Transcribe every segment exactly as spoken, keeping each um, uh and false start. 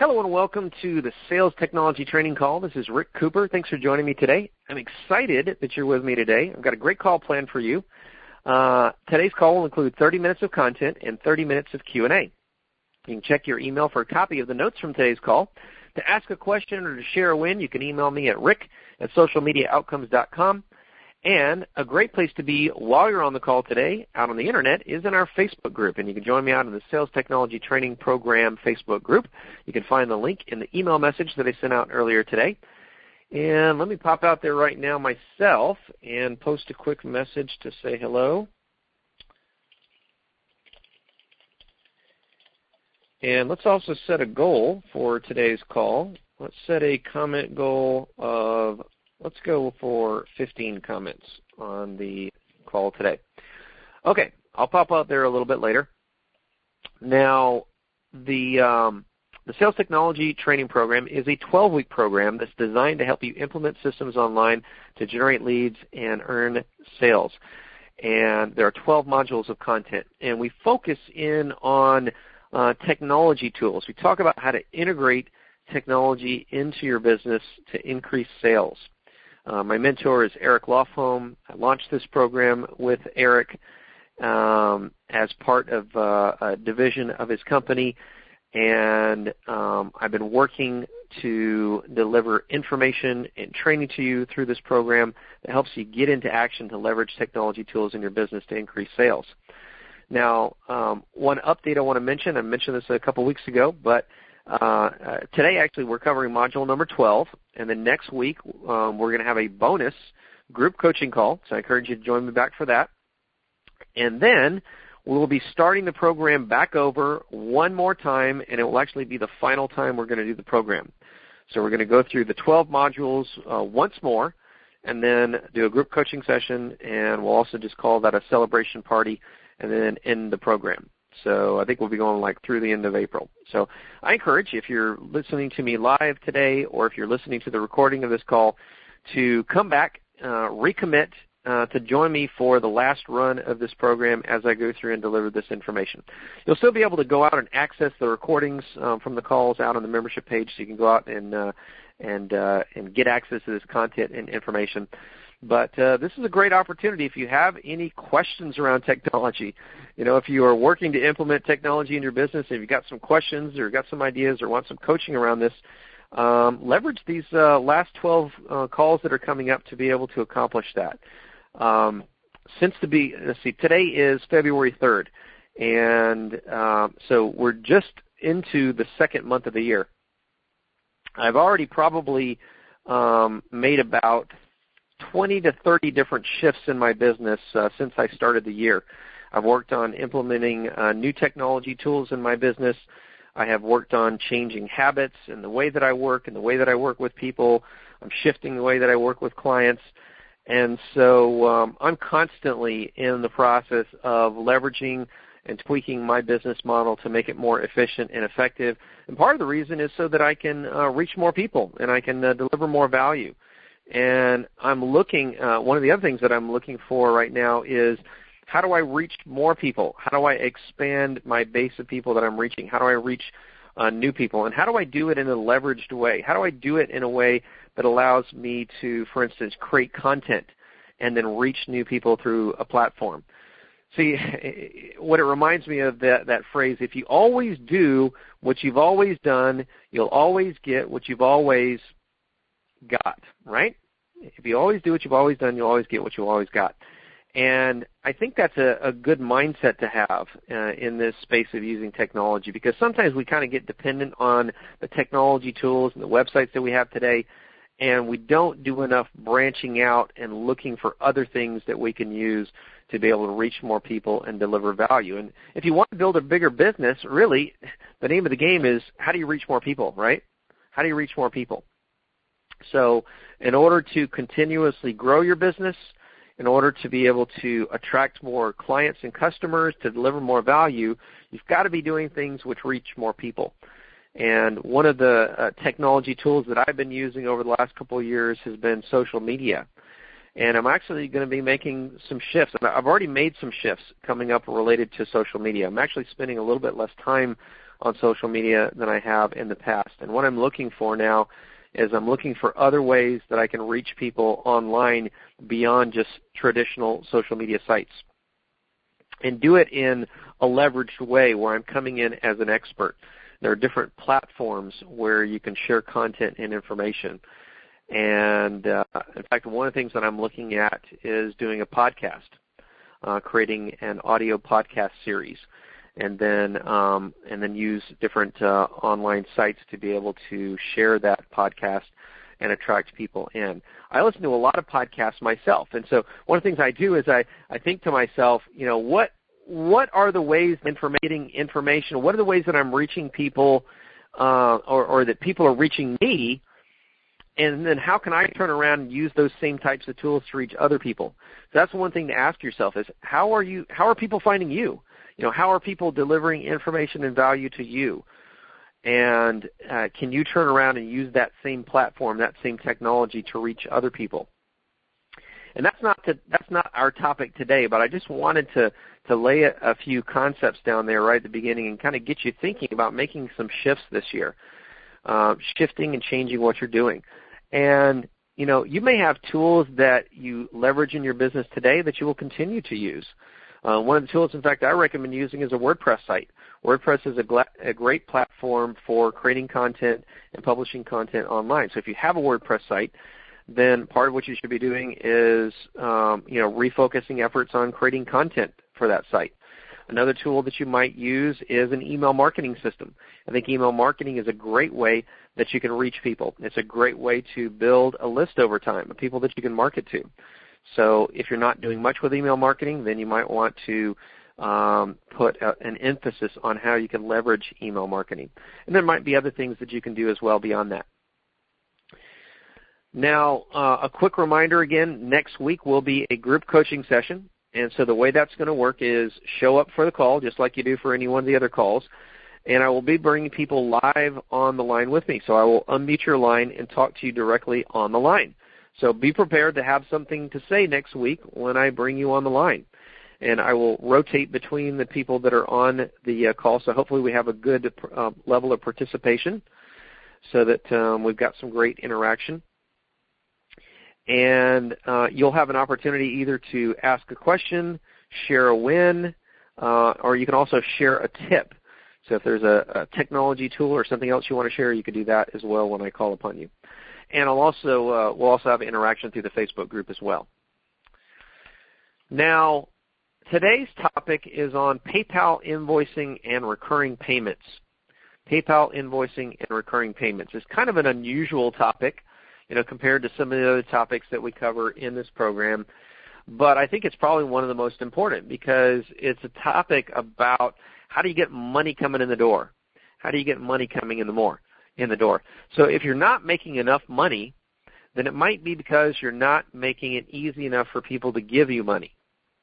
Hello and welcome to the Sales Technology Training Call. This is Rick Cooper. Thanks for joining me today. I'm excited that you're with me today. I've got a great call planned for you. Uh, today's call will include thirty minutes of content and thirty minutes of Q and A. You can check your email for a copy of the notes from today's call. To ask a question or to share a win, you can email me at rick at social media outcomes dot com. And a great place to be while you're on the call today out on the Internet is in our Facebook group. And you can join me out in the Sales Technology Training Program Facebook group. You can find the link in the email message that I sent out earlier today. And let me pop out there right now myself and post a quick message to say hello. And let's also set a goal for today's call. Let's set a comment goal of Let's go for fifteen comments on the call today. Okay, I'll pop out there a little bit later. Now, the, um, the Sales Technology Training Program is a twelve-week program that's designed to help you implement systems online to generate leads and earn sales. And there are twelve modules of content. And we focus in on uh, technology tools. We talk about how to integrate technology into your business to increase sales. Uh, my mentor is Eric Lofholm. I launched this program with Eric um, as part of uh, a division of his company, and um, I've been working to deliver information and training to you through this program that helps you get into action to leverage technology tools in your business to increase sales. Now, um, one update I want to mention, I mentioned this a couple weeks ago, but Uh, uh, today, actually, we're covering module number twelve, and then next week um, we're going to have a bonus group coaching call, so I encourage you to join me back for that. And then we will be starting the program back over one more time, and it will actually be the final time we're going to do the program. So we're going to go through the twelve modules uh, once more, and then do a group coaching session, and we'll also just call that a celebration party, and then end the program. So I think we'll be going like through the end of April. So I encourage, if you're listening to me live today or if you're listening to the recording of this call, to come back, uh, recommit uh, to join me for the last run of this program as I go through and deliver this information. You'll still be able to go out and access the recordings um, from the calls out on the membership page, so you can go out and uh, and uh, and get access to this content and information. But uh, this is a great opportunity if you have any questions around technology. You know, if you are working to implement technology in your business, if you've got some questions or got some ideas or want some coaching around this, um, leverage these uh, last twelve uh, calls that are coming up to be able to accomplish that. Um, since the be, let's see, today is February third, and uh, so we're just into the second month of the year. I've already probably um, made about twenty to thirty different shifts in my business uh, since I started the year. I've worked on implementing uh, new technology tools in my business. I have worked on changing habits and the way that I work and the way that I work with people. I'm shifting the way that I work with clients. And so um, I'm constantly in the process of leveraging and tweaking my business model to make it more efficient and effective. And part of the reason is so that I can uh, reach more people and I can uh, deliver more value. And I'm looking, uh, one of the other things that I'm looking for right now is, how do I reach more people? How do I expand my base of people that I'm reaching? How do I reach uh, new people? And how do I do it in a leveraged way? How do I do it in a way that allows me to, for instance, create content and then reach new people through a platform? See, what it reminds me of that, that phrase, if you always do what you've always done, you'll always get what you've always got, right? If you always do what you've always done, you'll always get what you've always got. And I think that's a, a good mindset to have uh, in this space of using technology, because sometimes we kind of get dependent on the technology tools and the websites that we have today, and we don't do enough branching out and looking for other things that we can use to be able to reach more people and deliver value. And if you want to build a bigger business, really, the name of the game is, how do you reach more people, right? How do you reach more people? So in order to continuously grow your business, in order to be able to attract more clients and customers, to deliver more value, you've got to be doing things which reach more people. And one of the uh, technology tools that I've been using over the last couple of years has been social media. And I'm actually going to be making some shifts. I've already made some shifts coming up related to social media. I'm actually spending a little bit less time on social media than I have in the past. And what I'm looking for now is I'm looking for other ways that I can reach people online beyond just traditional social media sites, and do it in a leveraged way where I'm coming in as an expert. There are different platforms where you can share content and information. And uh, in fact, one of the things that I'm looking at is doing a podcast, uh, creating an audio podcast series, and then um, and then use different uh, online sites to be able to share that podcast and attract people in. I listen to a lot of podcasts myself, and so one of the things I do is I, I think to myself, you know, what what are the ways informating information, what are the ways that I'm reaching people uh, or, or that people are reaching me, and then how can I turn around and use those same types of tools to reach other people? So that's one thing to ask yourself is how are you? How are people finding you? You know, how are people delivering information and value to you? And uh, can you turn around and use that same platform, that same technology to reach other people? And that's not to, that's not our topic today, but I just wanted to, to lay a, a few concepts down there right at the beginning and kind of get you thinking about making some shifts this year, uh, shifting and changing what you're doing. And, you know, you may have tools that you leverage in your business today that you will continue to use. Uh, one of the tools, in fact, I recommend using is a WordPress site. WordPress is a, gla- a great platform for creating content and publishing content online. So if you have a WordPress site, then part of what you should be doing is, um, you know, refocusing efforts on creating content for that site. Another tool that you might use is an email marketing system. I think email marketing is a great way that you can reach people. It's a great way to build a list over time of people that you can market to. So if you're not doing much with email marketing, then you might want to um, put a, an emphasis on how you can leverage email marketing. And there might be other things that you can do as well beyond that. Now, uh, a quick reminder again, next week will be a group coaching session. And so the way that's going to work is show up for the call, just like you do for any one of the other calls. And I will be bringing people live on the line with me. So I will unmute your line and talk to you directly on the line. So be prepared to have something to say next week when I bring you on the line. And I will rotate between the people that are on the uh, call. So hopefully we have a good uh, level of participation so that um, we've got some great interaction. And uh, you'll have an opportunity either to ask a question, share a win, uh, or you can also share a tip. So if there's a, a technology tool or something else you want to share, you can do that as well when I call upon you. And I'll also uh, we'll also have interaction through the Facebook group as well. Now, today's topic is on PayPal invoicing and recurring payments. PayPal invoicing and recurring payments is kind of an unusual topic, you know, compared to some of the other topics that we cover in this program. But I think it's probably one of the most important because it's a topic about how do you get money coming in the door? How do you get money coming in the more? in the door. So if you're not making enough money, then it might be because you're not making it easy enough for people to give you money.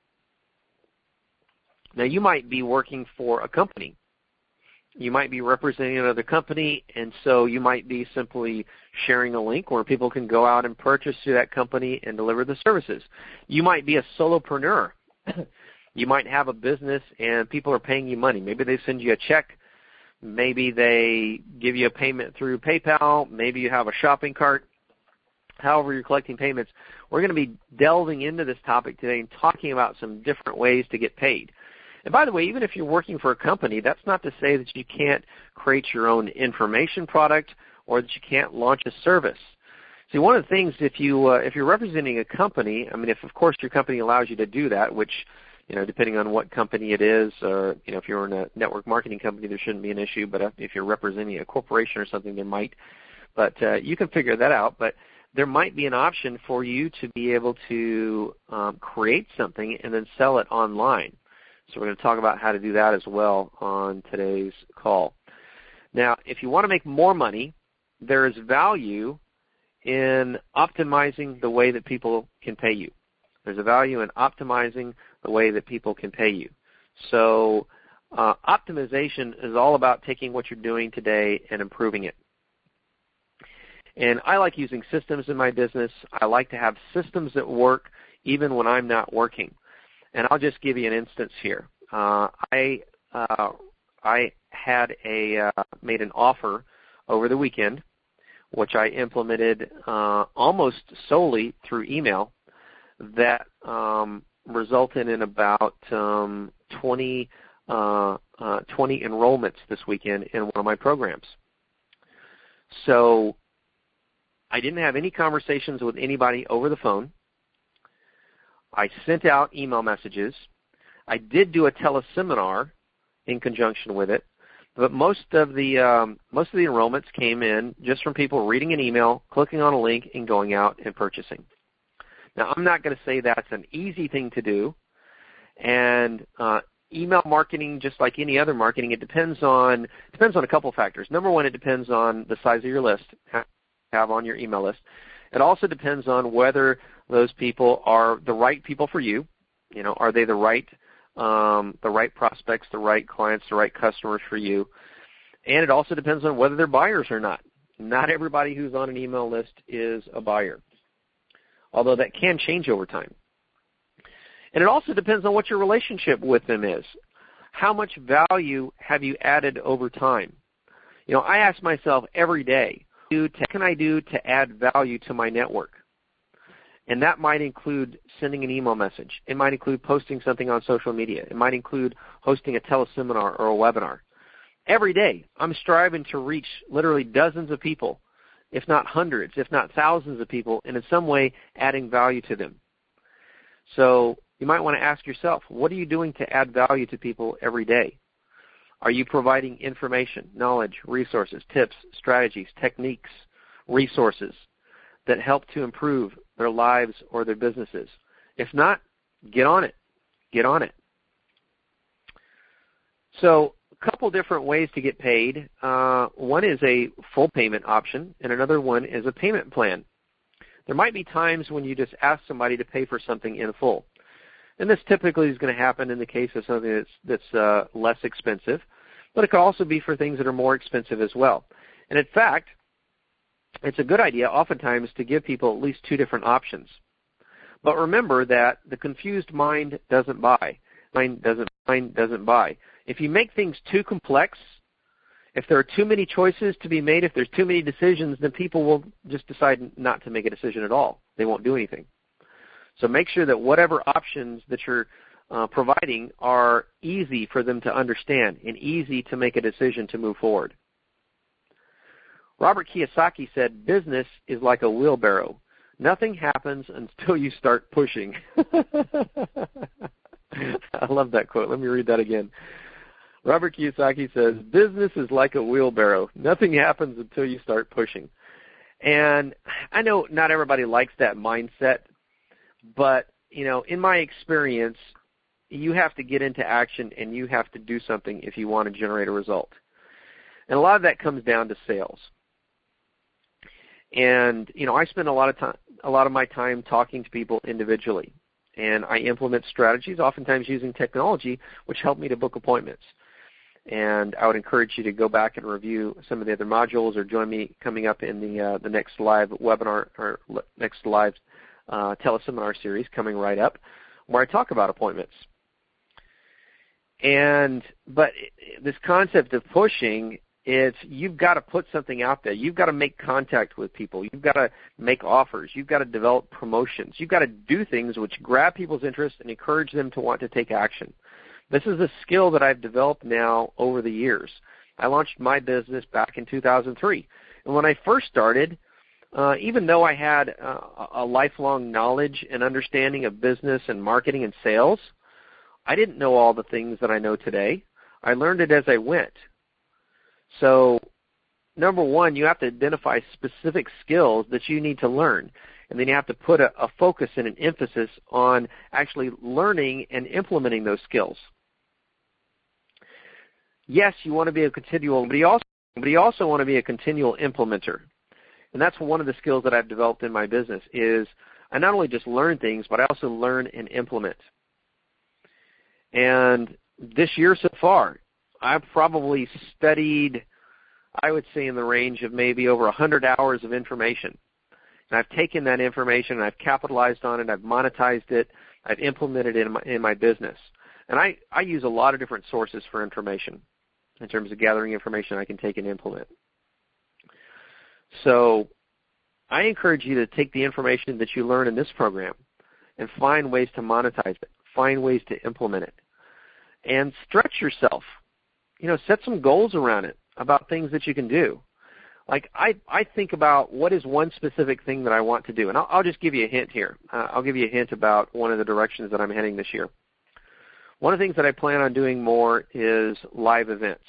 Now, you might be working for a company. You might be representing another company, and so you might be simply sharing a link where people can go out and purchase through that company and deliver the services. You might be a solopreneur. You might have a business and people are paying you money. Maybe they send you a check. Maybe they give you a payment through PayPal. Maybe you have a shopping cart. However you're collecting payments, we're going to be delving into this topic today and talking about some different ways to get paid. And by the way, even if you're working for a company, that's not to say that you can't create your own information product or that you can't launch a service. See, one of the things, if, you, uh, if you're representing a company, I mean, if, of course, your company allows you to do that, which, you know, depending on what company it is, or, you know, if you're in a network marketing company, there shouldn't be an issue, but if you're representing a corporation or something, there might. But uh, you can figure that out. But there might be an option for you to be able to um, create something and then sell it online. So we're going to talk about how to do that as well on today's call. Now, if you want to make more money, there is value in optimizing the way that people can pay you. There's a value in optimizing the way that people can pay you. So uh, optimization is all about taking what you're doing today and improving it. And I like using systems in my business. I like to have systems that work even when I'm not working. And I'll just give you an instance here. Uh, I uh, I had a uh, made an offer over the weekend, which I implemented uh, almost solely through email, that um, resulted in about um, twenty, uh, uh, twenty enrollments this weekend in one of my programs. So I didn't have any conversations with anybody over the phone. I sent out email messages. I did do a teleseminar in conjunction with it, but most of the um, most of the enrollments came in just from people reading an email, clicking on a link, and going out and purchasing. Now, I'm not going to say that's an easy thing to do, and uh, email marketing, just like any other marketing, it depends on depends on a couple factors. Number one, it depends on the size of your list, have on your email list. It also depends on whether those people are the right people for you. You know, are they the right um, the right prospects, the right clients, the right customers for you? And it also depends on whether they're buyers or not. Not everybody who's on an email list is a buyer, although that can change over time. And it also depends on what your relationship with them is. How much value have you added over time? You know, I ask myself every day, what can I do to add value to my network? And that might include sending an email message. It might include posting something on social media. It might include hosting a teleseminar or a webinar. Every day, I'm striving to reach literally dozens of people, if not hundreds, if not thousands of people, and in some way adding value to them. So you might want to ask yourself, what are you doing to add value to people every day? Are you providing information, knowledge, resources, tips, strategies, techniques, resources that help to improve their lives or their businesses? If not, get on it. Get on it. So a couple different ways to get paid. Uh, one is a full payment option, and another one is a payment plan. There might be times when you just ask somebody to pay for something in full. And this typically is going to happen in the case of something that's, that's uh, less expensive, but it could also be for things that are more expensive as well. And in fact, it's a good idea oftentimes to give people at least two different options. But remember that the confused mind doesn't buy. Mind doesn't, mind doesn't buy. If you make things too complex, if there are too many choices to be made, if there's too many decisions, then people will just decide not to make a decision at all. They won't do anything. So make sure that whatever options that you're uh, providing are easy for them to understand and easy to make a decision to move forward. Robert Kiyosaki said, business is like a wheelbarrow. Nothing happens until you start pushing. I love that quote. Let me read that again. Robert Kiyosaki says, business is like a wheelbarrow. Nothing happens until you start pushing. And I know not everybody likes that mindset, but, you know, in my experience, you have to get into action and you have to do something if you want to generate a result. And a lot of that comes down to sales. And, you know, I spend a lot of time, a lot of my time talking to people individually. And I implement strategies, oftentimes using technology, which help me to book appointments. And I would encourage you to go back and review some of the other modules or join me coming up in the uh, the next live webinar or next live uh, teleseminar series coming right up, where I talk about appointments. And but this concept of pushing, it's you've got to put something out there. You've got to make contact with people. You've got to make offers. You've got to develop promotions. You've got to do things which grab people's interest and encourage them to want to take action. This is a skill that I've developed now over the years. I launched my business back in two thousand three. And when I first started, uh, even though I had uh, a lifelong knowledge and understanding of business and marketing and sales, I didn't know all the things that I know today. I learned it as I went. So, number one, you have to identify specific skills that you need to learn. And then you have to put a, a focus and an emphasis on actually learning and implementing those skills. Yes, you want to be a continual, but you also, but you also want to be a continual implementer. And that's one of the skills that I've developed in my business is I not only just learn things, but I also learn and implement. And this year so far, I've probably studied, I would say in the range of maybe over one hundred hours of information. And I've taken that information and I've capitalized on it, I've monetized it, I've implemented it in my, in my business. And I, I use a lot of different sources for information. in terms of gathering information I can take and implement. So I encourage you to take the information that you learn in this program and find ways to monetize it, find ways to implement it, and stretch yourself. You know, set some goals around it about things that you can do. Like I, I think about what is one specific thing that I want to do, and I'll, I'll just give you a hint here. Uh, I'll give you a hint about one of the directions that I'm heading this year. One of the things that I plan on doing more is live events.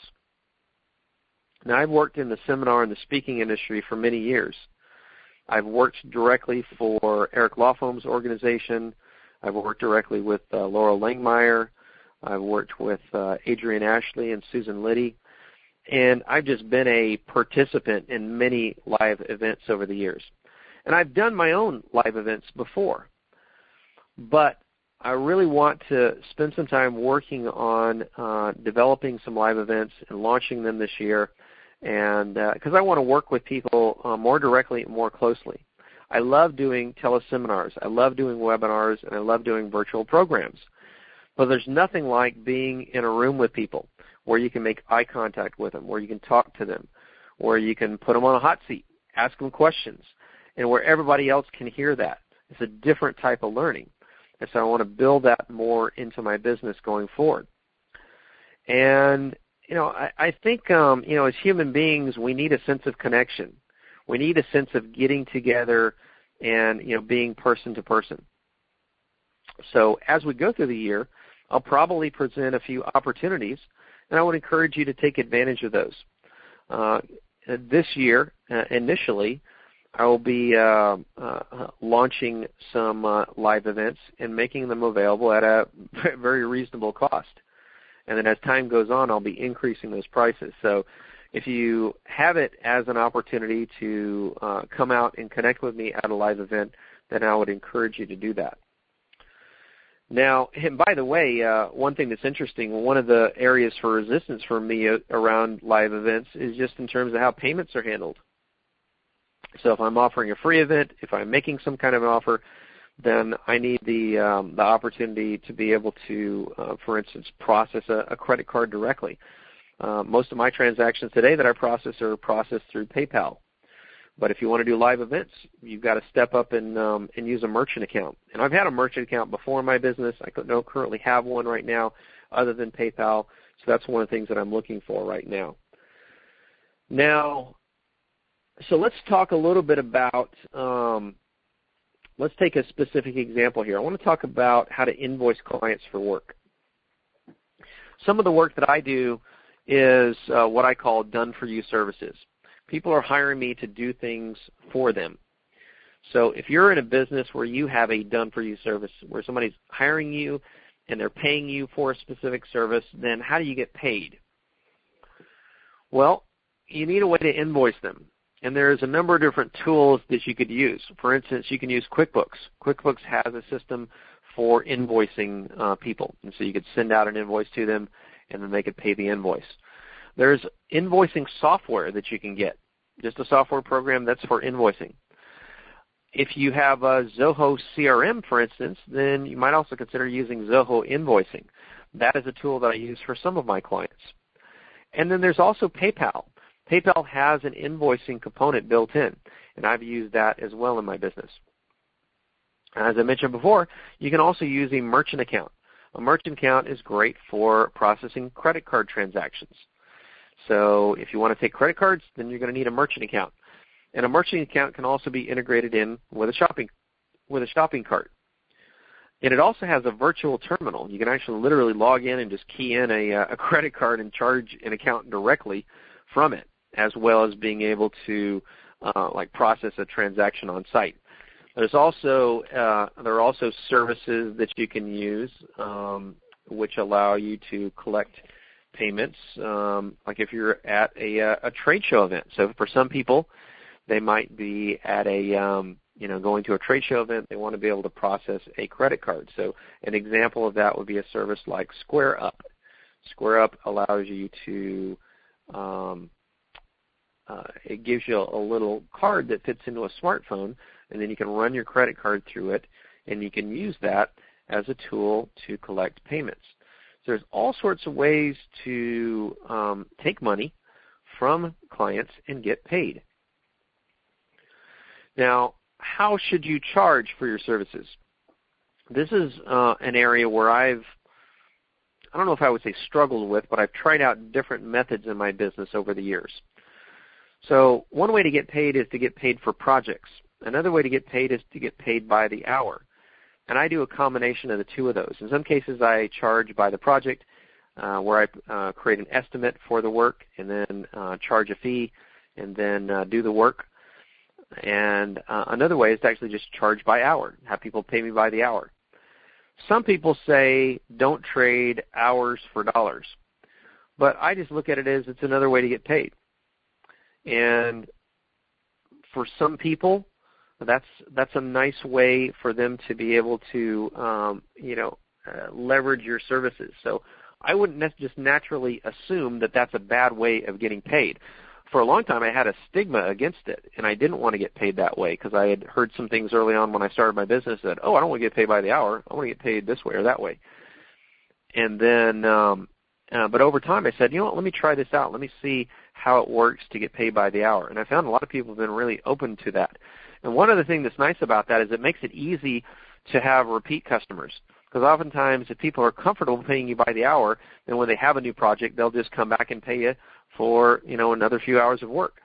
Now, I've worked in the seminar and the speaking industry for many years. I've worked directly for Eric Lofholm's organization. I've worked directly with uh, Laurel Langmeyer. I've worked with uh, Adrian Ashley and Susan Liddy. And I've just been a participant in many live events over the years. And I've done my own live events before. But I really want to spend some time working on uh, developing some live events and launching them this year, and because uh, I want to work with people uh, more directly and more closely. I love doing teleseminars. I love doing webinars, and I love doing virtual programs. But there's nothing like being in a room with people where you can make eye contact with them, where you can talk to them, where you can put them on a hot seat, ask them questions, and where everybody else can hear that. It's a different type of learning. And so I want to build that more into my business going forward. And, you know, I, I think, um, you know, as human beings, we need a sense of connection. We need a sense of getting together and, you know, being person to person. So as we go through the year, I'll probably present a few opportunities, and I would encourage you to take advantage of those. Uh, this year, uh, initially, I will be uh, uh, launching some uh, live events and making them available at a very reasonable cost. And then as time goes on, I'll be increasing those prices. So if you have it as an opportunity to uh, come out and connect with me at a live event, then I would encourage you to do that. Now, and by the way, uh, one thing that's interesting, one of the areas for resistance for me around live events is just in terms of how payments are handled. So if I'm offering a free event, if I'm making some kind of an offer, then I need the um, the opportunity to be able to, uh, for instance, process a, a credit card directly. Uh, most of my transactions today that I process are processed through PayPal. But if you want to do live events, you've got to step up and um, and use a merchant account. And I've had a merchant account before in my business. I don't currently have one right now other than PayPal. So that's one of the things that I'm looking for right now. Now, so let's talk a little bit about, um, let's take a specific example here. I want to talk about how to invoice clients for work. Some of the work that I do is uh, what I call done-for-you services. People are hiring me to do things for them. So if you're in a business where you have a done-for-you service, where somebody's hiring you and they're paying you for a specific service, then how do you get paid? Well, you need a way to invoice them. And there's a number of different tools that you could use. For instance, you can use QuickBooks. QuickBooks has a system for invoicing uh, people. And so you could send out an invoice to them, and then they could pay the invoice. There's invoicing software that you can get, just a software program that's for invoicing. If you have a Zoho C R M, for instance, then you might also consider using Zoho Invoicing. That is a tool that I use for some of my clients. And then there's also PayPal. PayPal has an invoicing component built in, and I've used that as well in my business. As I mentioned before, you can also use a merchant account. A merchant account is great for processing credit card transactions. So if you want to take credit cards, then you're going to need a merchant account. And a merchant account can also be integrated in with a shopping with a shopping cart. And it also has a virtual terminal. You can actually literally log in and just key in a, a credit card and charge an account directly from it, as well as being able to uh, like process a transaction on site. There's also uh, there are also services that you can use um, which allow you to collect payments, um, like if you're at a, a trade show event. So for some people, they might be at a um, you know going to a trade show event. They want to be able to process a credit card. So an example of that would be a service like SquareUp. SquareUp allows you to um, uh, it gives you a, a little card that fits into a smartphone, and then you can run your credit card through it, and you can use that as a tool to collect payments. there's all sorts of ways to um, take money from clients and get paid. Now, how should you charge for your services? This is uh, an area where I've, I don't know if I would say struggled with, but I've tried out different methods in my business over the years. So one way to get paid is to get paid for projects. Another way to get paid is to get paid by the hour. And I do a combination of the two of those. In some cases, I charge by the project, uh, where I uh, create an estimate for the work and then uh, charge a fee and then uh, do the work. And uh, another way is to actually just charge by hour, have people pay me by the hour. Some people say don't trade hours for dollars. But I just look at it as it's another way to get paid. And for some people, that's that's a nice way for them to be able to, um, you know, uh, leverage your services. So I wouldn't just naturally assume that that's a bad way of getting paid. For a long time, I had a stigma against it, and I didn't want to get paid that way because I had heard some things early on when I started my business that, oh, I don't want to get paid by the hour. I want to get paid this way or that way. And then, um, uh, but over time, I said, you know what, let me try this out. Let me see how it works to get paid by the hour. And I found a lot of people have been really open to that. And one of the things that's nice about that is it makes it easy to have repeat customers. Because oftentimes, if people are comfortable paying you by the hour, then when they have a new project, they'll just come back and pay you for, you know, another few hours of work.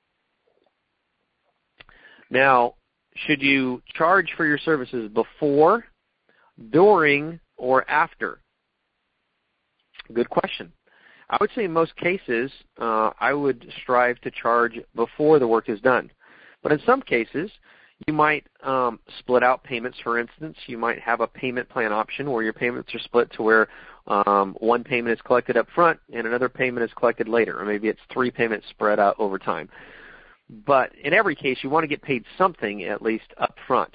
Now, should you charge for your services before, during, or after? Good question. I would say in most cases, uh, I would strive to charge before the work is done. But in some cases, you might um, split out payments. For instance, you might have a payment plan option where your payments are split to where um, one payment is collected up front and another payment is collected later, or maybe it's three payments spread out over time. But in every case, you want to get paid something at least up front.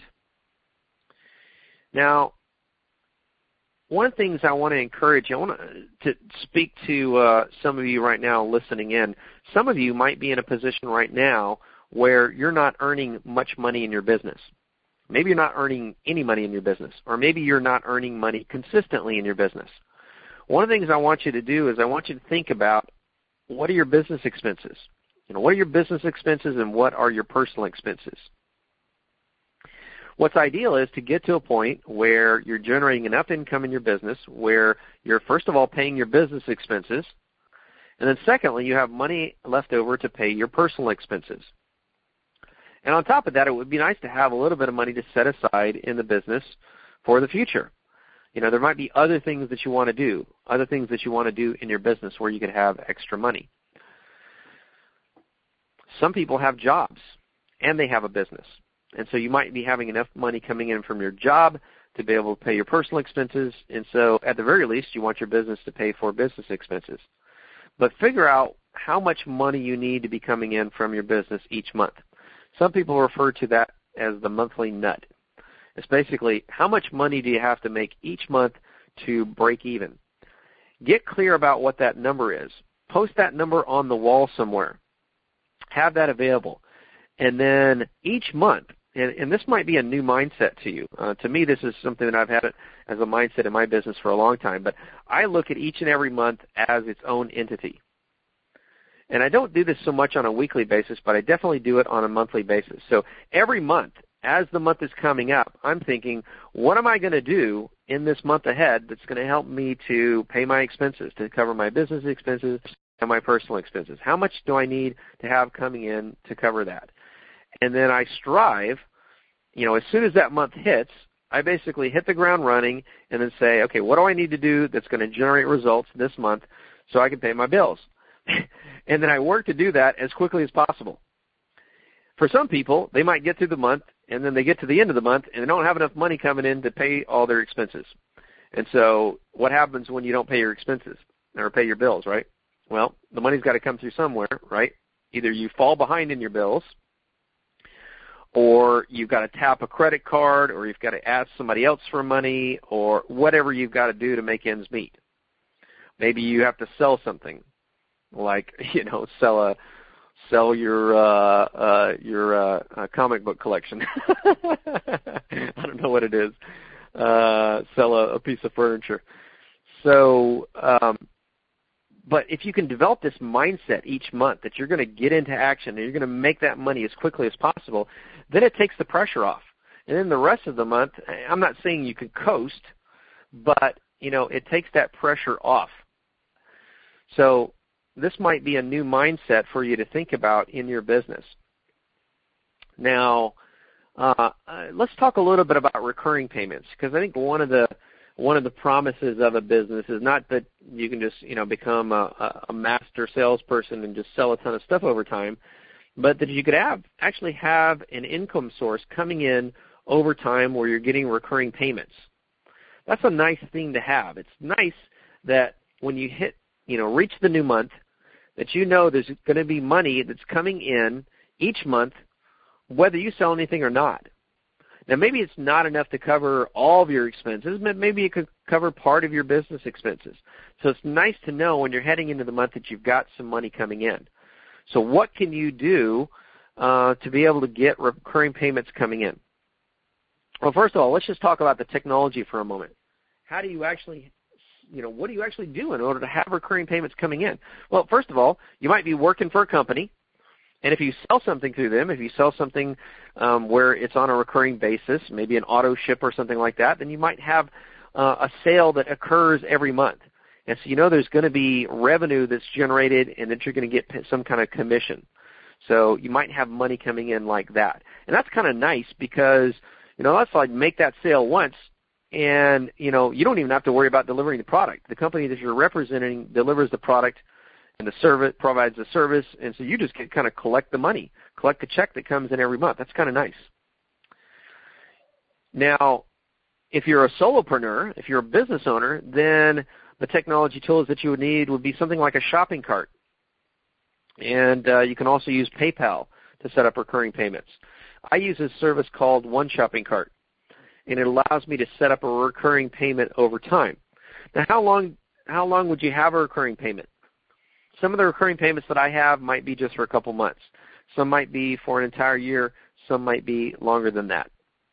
Now, one of the things I want to encourage, I want to speak to uh, some of you right now listening in. Some of you might be in a position right now where you're not earning much money in your business. Maybe you're not earning any money in your business, or maybe you're not earning money consistently in your business. One of the things I want you to do is I want you to think about what are your business expenses? You know, what are your business expenses and what are your personal expenses? What's ideal is to get to a point where you're generating enough income in your business where you're, first of all, paying your business expenses, and then secondly, you have money left over to pay your personal expenses. And on top of that, it would be nice to have a little bit of money to set aside in the business for the future. You know, there might be other things that you want to do, other things that you want to do in your business where you could have extra money. Some people have jobs and they have a business. And so you might be having enough money coming in from your job to be able to pay your personal expenses. And so at the very least, you want your business to pay for business expenses. But figure out how much money you need to be coming in from your business each month. Some people refer to that as the monthly nut. It's basically how much money do you have to make each month to break even. Get clear about what that number is. Post that number on the wall somewhere. Have that available. And then each month, and, and this might be a new mindset to you. Uh, to me, this is something that I've had as a mindset in my business for a long time. But I look at each and every month as its own entity. And I don't do this so much on a weekly basis, but I definitely do it on a monthly basis. So every month, as the month is coming up, I'm thinking, what am I going to do in this month ahead that's going to help me to pay my expenses, to cover my business expenses and my personal expenses? How much do I need to have coming in to cover that? And then I strive, you know, as soon as that month hits, I basically hit the ground running and then say, okay, what do I need to do that's going to generate results this month so I can pay my bills? And then I work to do that as quickly as possible. For some people, they might get through the month, and then they get to the end of the month, and they don't have enough money coming in to pay all their expenses. And so what happens when you don't pay your expenses or pay your bills, right? Well, the money's got to come through somewhere, right? Either you fall behind in your bills, or you've got to tap a credit card, or you've got to ask somebody else for money, or whatever you've got to do to make ends meet. Maybe you have to sell something. Like, you know, sell a sell your uh, uh, your uh, uh, comic book collection. I don't know what it is. Uh, sell a, a piece of furniture. So, um, but if you can develop this mindset each month that you're going to get into action and you're going to make that money as quickly as possible, then it takes the pressure off. And then the rest of the month, I'm not saying you can coast, but, you know, it takes that pressure off. So this might be a new mindset for you to think about in your business. Now, uh, let's talk a little bit about recurring payments, because I think one of the one of the promises of a business is not that you can just, you know, become a, a master salesperson and just sell a ton of stuff over time, but that you could have actually have an income source coming in over time where you're getting recurring payments. That's a nice thing to have. It's nice that when you hit, you know, reach the new month, that you know there's going to be money that's coming in each month, whether you sell anything or not. Now, maybe it's not enough to cover all of your expenses. Maybe it could cover part of your business expenses. So it's nice to know when you're heading into the month that you've got some money coming in. So what can you do uh, to be able to get recurring payments coming in? Well, first of all, let's just talk about the technology for a moment. How do you actually, you know, what do you actually do in order to have recurring payments coming in? Well, first of all, you might be working for a company. And if you sell something through them, if you sell something um, where it's on a recurring basis, maybe an auto ship or something like that, then you might have uh, a sale that occurs every month. And so you know there's going to be revenue that's generated and that you're going to get some kind of commission. So you might have money coming in like that. And that's kind of nice because, you know, let's like make that sale once and, you know, you don't even have to worry about delivering the product. The company that you're representing delivers the product and the service provides the service, and so you just get kind of collect the money, collect the check that comes in every month. That's kind of nice. Now, if you're a solopreneur, if you're a business owner, then the technology tools that you would need would be something like a shopping cart. And uh, you can also use PayPal to set up recurring payments. I use a service called One Shopping Cart, and it allows me to set up a recurring payment over time. Now, how long, how long would you have a recurring payment? Some of the recurring payments that I have might be just for a couple months. Some might be for an entire year. Some might be longer than that.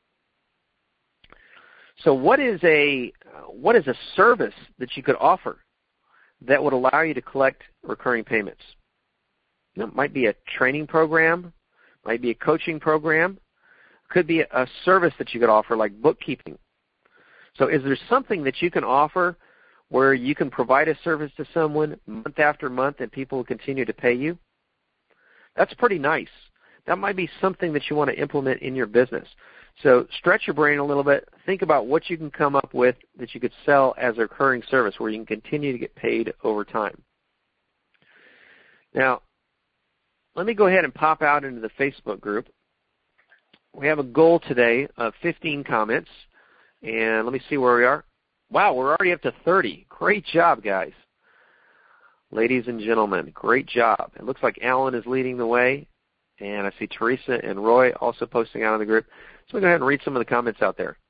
So what is a what is a service that you could offer that would allow you to collect recurring payments? You know, it might be a training program, might be a coaching program, could be a service that you could offer like bookkeeping. So is there something that you can offer where you can provide a service to someone month after month and people will continue to pay you? That's pretty nice. That might be something that you want to implement in your business. So stretch your brain a little bit. Think about what you can come up with that you could sell as a recurring service where you can continue to get paid over time. Now, let me go ahead and pop out into the Facebook group. We have a goal today of fifteen comments, and let me see where we are. Wow, we're already up to thirty. Great job, guys. Ladies and gentlemen, great job. It looks like Alan is leading the way, and I see Teresa and Roy also posting out in the group. So we'll go ahead and read some of the comments out there.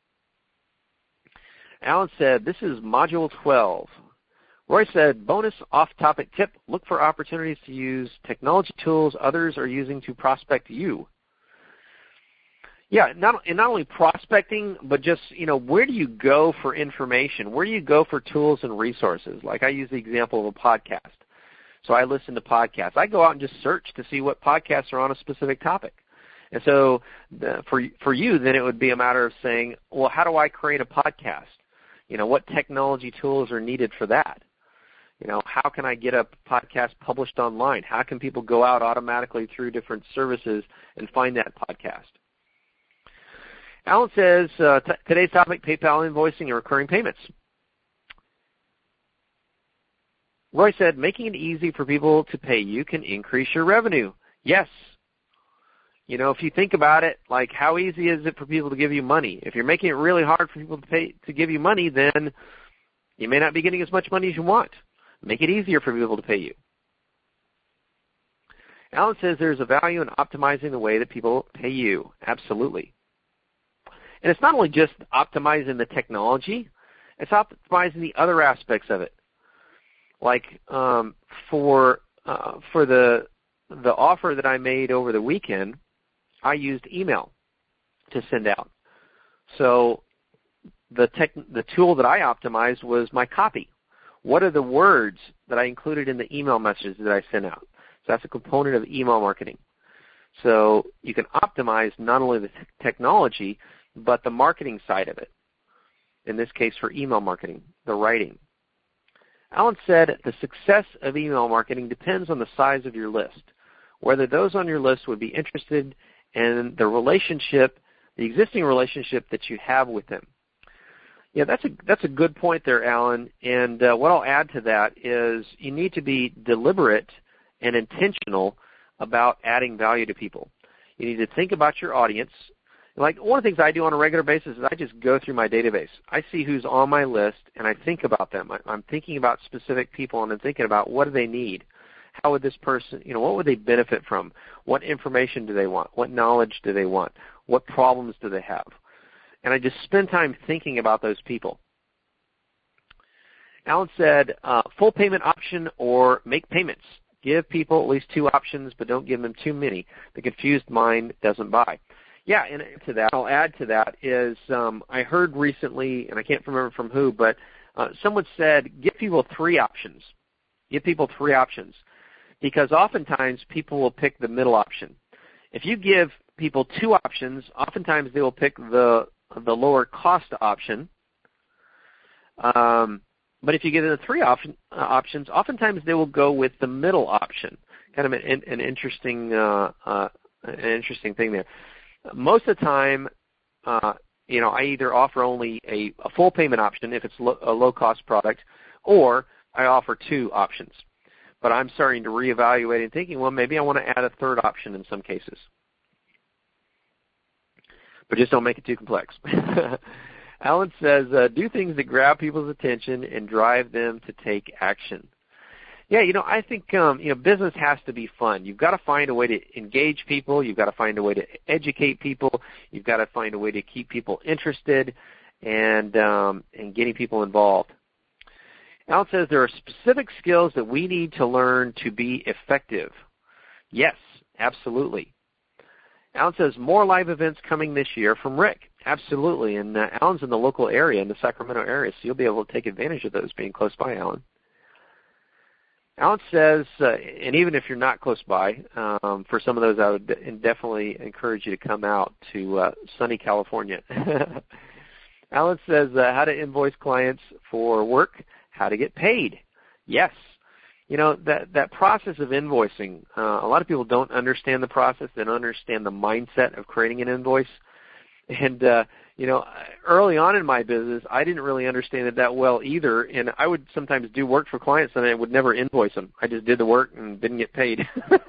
Alan said, this is Module twelve. Roy said, bonus off-topic tip, look for opportunities to use technology tools others are using to prospect you. Yeah, not, and not only prospecting, but just, you know, where do you go for information? Where do you go for tools and resources? Like I use the example of a podcast. So I listen to podcasts. I go out and just search to see what podcasts are on a specific topic. And so the, for for you, then it would be a matter of saying, well, how do I create a podcast? You know, what technology tools are needed for that? You know, how can I get a podcast published online? How can people go out automatically through different services and find that podcast? Alan says, uh, t- today's topic, PayPal invoicing and recurring payments. Roy said, making it easy for people to pay you can increase your revenue. Yes. You know, if you think about it, like how easy is it for people to give you money? If you're making it really hard for people to pay to give you money, then you may not be getting as much money as you want. Make it easier for people to pay you. Alan says there's a value in optimizing the way that people pay you. Absolutely. And it's not only just optimizing the technology, it's optimizing the other aspects of it. Like um, for uh, for the the offer that I made over the weekend, I used email to send out. So the tech, the tool that I optimized was my copy. What are the words that I included in the email messages that I sent out? So that's a component of email marketing. So you can optimize not only the t- technology, but the marketing side of it. In this case, for email marketing, the writing. Alan said, the success of email marketing depends on the size of your list, whether those on your list would be interested in the relationship, the existing relationship that you have with them. Yeah, that's a that's a good point there, Alan. And uh, what I'll add to that is you need to be deliberate and intentional about adding value to people. You need to think about your audience. Like one of the things I do on a regular basis is I just go through my database. I see who's on my list, and I think about them. I, I'm thinking about specific people, and I'm thinking about what do they need? How would this person, you know, what would they benefit from? What information do they want? What knowledge do they want? What problems do they have? And I just spend time thinking about those people. Alan said, uh, full payment option or make payments. Give people at least two options, but don't give them too many. The confused mind doesn't buy. Yeah, and to that, I'll add to that is um, I heard recently, and I can't remember from who, but uh, someone said give people three options. Give people three options because oftentimes people will pick the middle option. If you give people two options, oftentimes they will pick the the lower cost option. Um, but if you give them three option, uh, options, oftentimes they will go with the middle option. Kind of an, an interesting uh, uh, an interesting thing there. Most of the time, uh, you know, I either offer only a, a full payment option if it's lo- a low-cost product, or I offer two options. But I'm starting to reevaluate and thinking, well, maybe I want to add a third option in some cases. But just don't make it too complex. Alan says, uh, do things that grab people's attention and drive them to take action. Yeah, you know, I think, um, you know, business has to be fun. You've got to find a way to engage people. You've got to find a way to educate people. You've got to find a way to keep people interested and, um, and getting people involved. Alan says there are specific skills that we need to learn to be effective. Yes, absolutely. Alan says more live events coming this year from Rick. Absolutely. And uh, Alan's in the local area, in the Sacramento area, so you'll be able to take advantage of those being close by, Alan. Alan says, uh, and even if you're not close by, um, for some of those I would definitely encourage you to come out to uh, sunny California. Alan says, uh, how to invoice clients for work, how to get paid. Yes. You know, that, that process of invoicing, uh, a lot of people don't understand the process. They don't understand the mindset of creating an invoice. And, uh, you know, early on in my business, I didn't really understand it that well either. And I would sometimes do work for clients and I would never invoice them. I just did the work and didn't get paid.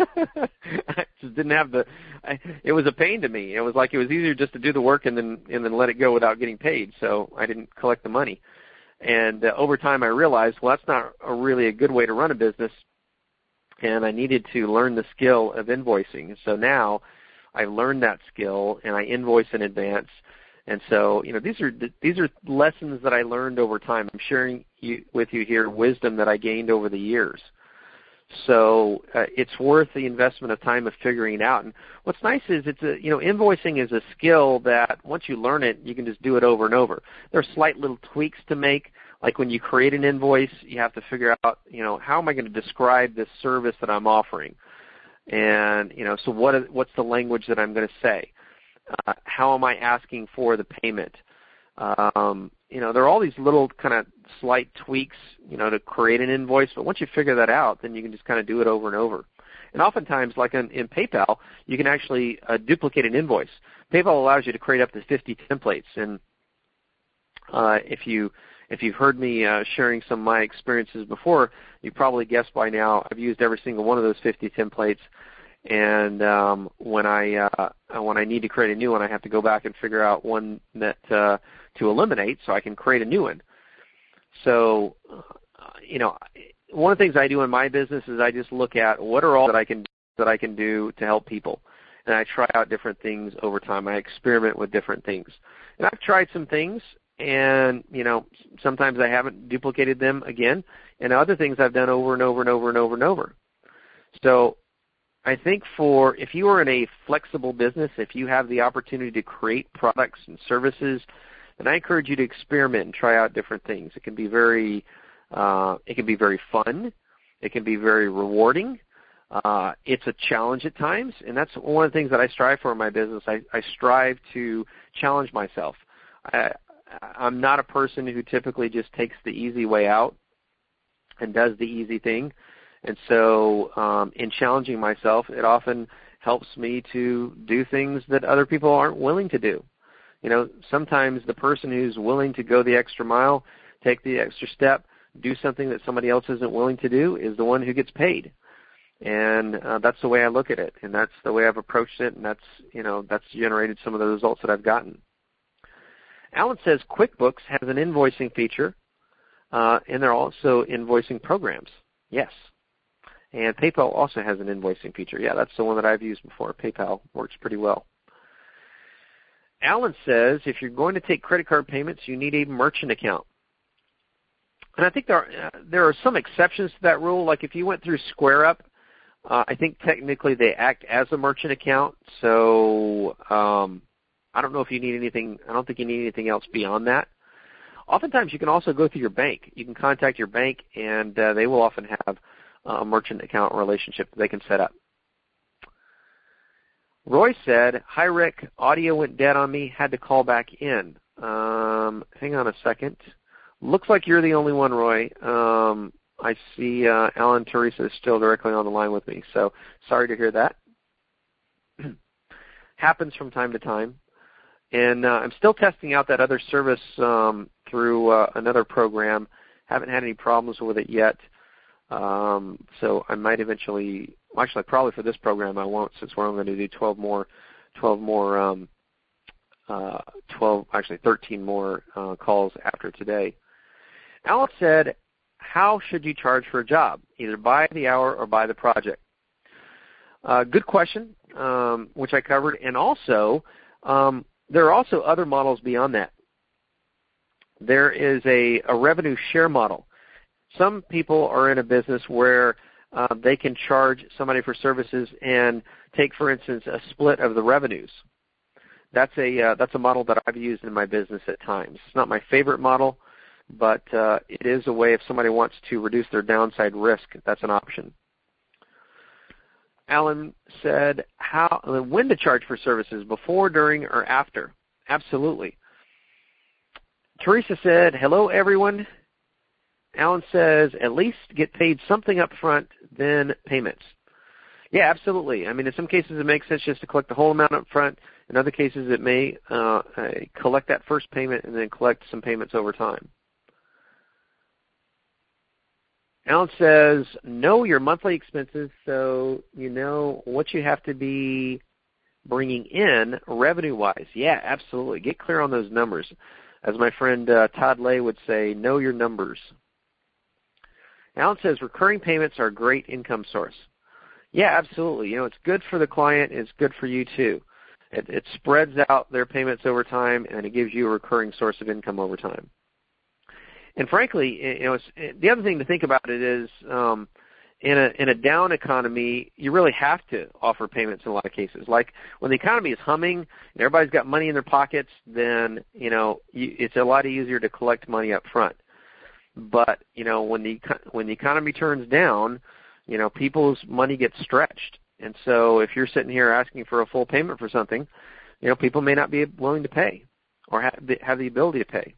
I just didn't have the, I, it was a pain to me. It was like it was easier just to do the work and then, and then let it go without getting paid. So I didn't collect the money. And uh, over time I realized, well, that's not a really a good way to run a business. And I needed to learn the skill of invoicing. So now I learned that skill and I invoice in advance. And so, you know, these are these are lessons that I learned over time. I'm sharing you, with you here wisdom that I gained over the years. So uh, it's worth the investment of time of figuring it out. And what's nice is it's a, you know, invoicing is a skill that once you learn it, you can just do it over and over. There are slight little tweaks to make. Like when you create an invoice, you have to figure out, you know, how am I going to describe this service that I'm offering? And, you know, so what is, what's the language that I'm going to say? Uh, how am I asking for the payment? Um, you know, there are all these little kind of slight tweaks, you know, to create an invoice. But once you figure that out, then you can just kind of do it over and over. And oftentimes, like in, in PayPal, you can actually uh, duplicate an invoice. PayPal allows you to create up to fifty templates. And uh, if you if you've heard me uh, sharing some of my experiences before, you probably guessed by now I've used every single one of those fifty templates. And um, when I uh, when I need to create a new one, I have to go back and figure out one that uh, to eliminate, so I can create a new one. So, uh, you know, one of the things I do in my business is I just look at what are all that I can that I can do to help people, and I try out different things over time. I experiment with different things, and I've tried some things, and you know, sometimes I haven't duplicated them again, and other things I've done over and over and over and over and over. So I think for if you are in a flexible business, if you have the opportunity to create products and services, then I encourage you to experiment and try out different things. It can be very Uh, it can be very fun. It can be very rewarding. Uh, it's a challenge at times, and that's one of the things that I strive for in my business. I, I strive to challenge myself. I, I'm not a person who typically just takes the easy way out and does the easy thing. And so um, in challenging myself, it often helps me to do things that other people aren't willing to do. You know, sometimes the person who's willing to go the extra mile, take the extra step, do something that somebody else isn't willing to do is the one who gets paid. And uh, that's the way I look at it, and that's the way I've approached it, and that's, you know, that's generated some of the results that I've gotten. Alan says QuickBooks has an invoicing feature, uh, and there are also invoicing programs. Yes. And PayPal also has an invoicing feature. Yeah, that's the one that I've used before. PayPal works pretty well. Alan says if you're going to take credit card payments, you need a merchant account. And I think there are, uh, there are some exceptions to that rule. Like if you went through SquareUp, uh, I think technically they act as a merchant account. So um, I don't know if you need anything. I don't think you need anything else beyond that. Oftentimes you can also go through your bank. You can contact your bank, and uh, they will often have a merchant account relationship that they can set up. Roy said, hi, Rick. Audio went dead on me. Had to call back in. Um, hang on a second. Looks like you're the only one, Roy. Um, I see uh, Alan Teresa is still directly on the line with me, so sorry to hear that. Happens from time to time. And uh, I'm still testing out that other service um, through uh, another program. Haven't had any problems with it yet. Um, so I might eventually, well, actually probably for this program I won't, since we're only going to do twelve more, twelve more, um, uh, twelve, actually thirteen more uh, calls after today. Alan said, how should you charge for a job, either by the hour or by the project? Uh, good question, um, which I covered. And also, um, there are also other models beyond that. There is a, a revenue share model. Some people are in a business where uh, they can charge somebody for services and take, for instance, a split of the revenues. That's a uh, that's a model that I've used in my business at times. It's not my favorite model, but uh, it is a way if somebody wants to reduce their downside risk, that's an option. Alan said, "How when to charge for services, before, during, or after?" Absolutely. Teresa said, hello, everyone. Alan says, at least get paid something up front, then payments. Yeah, absolutely. I mean, in some cases it makes sense just to collect the whole amount up front. In other cases it may uh, collect that first payment and then collect some payments over time. Alan says, know your monthly expenses so you know what you have to be bringing in revenue-wise. Yeah, absolutely. Get clear on those numbers. As my friend uh, Todd Lay would say, know your numbers. Alan says, recurring payments are a great income source. Yeah, absolutely. You know, it's good for the client. It's good for you, too. It, it spreads out their payments over time, and it gives you a recurring source of income over time. And frankly, you know, it's, the other thing to think about it is um, in a in a down economy, you really have to offer payments in a lot of cases. Like when the economy is humming and everybody's got money in their pockets, then, you know, you, it's a lot easier to collect money up front. But, you know, when the when the economy turns down, you know, people's money gets stretched. And so if you're sitting here asking for a full payment for something, you know, people may not be willing to pay or have the, have the ability to pay.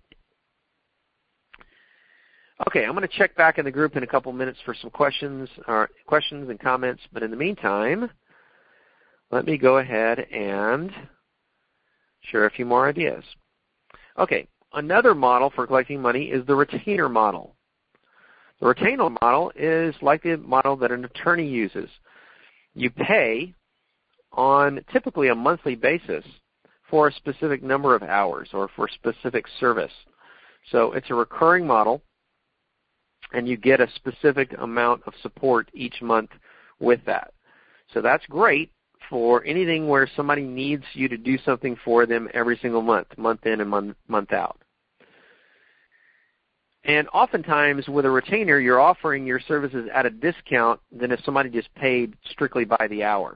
Okay, I'm going to check back in the group in a couple minutes for some questions or questions and comments. But in the meantime, let me go ahead and share a few more ideas. Okay, another model for collecting money is the retainer model. The retainer model is like the model that an attorney uses. You pay on typically a monthly basis for a specific number of hours or for specific service. So it's a recurring model, and you get a specific amount of support each month with that. So that's great for anything where somebody needs you to do something for them every single month, month in and month, month out. And oftentimes with a retainer, you're offering your services at a discount than if somebody just paid strictly by the hour.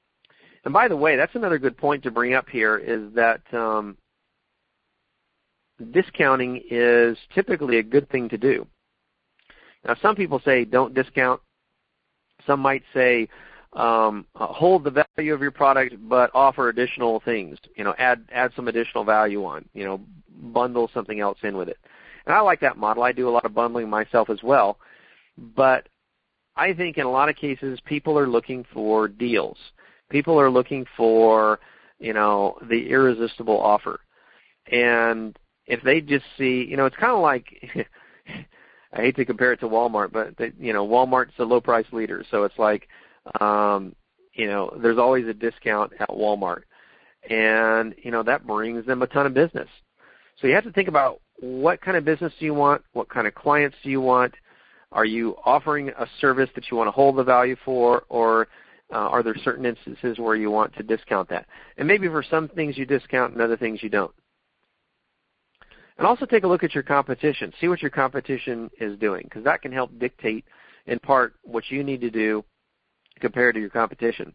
And by the way, that's another good point to bring up here is that um, discounting is typically a good thing to do. Now, some people say don't discount. Some might say um, uh, hold the value of your product, but offer additional things. You know, add add some additional value on. You know, bundle something else in with it. And I like that model. I do a lot of bundling myself as well. But I think in a lot of cases, people are looking for deals. People are looking for, you know, the irresistible offer. And if they just see, you know, it's kind of like, I hate to compare it to Walmart, but, they, you know, Walmart's a low-price leader. So it's like, um, you know, there's always a discount at Walmart. And, you know, that brings them a ton of business. So you have to think about what kind of business do you want? What kind of clients do you want? Are you offering a service that you want to hold the value for, or uh, are there certain instances where you want to discount that? And maybe for some things you discount and other things you don't. And also take a look at your competition. See what your competition is doing, because that can help dictate, in part, what you need to do compared to your competition.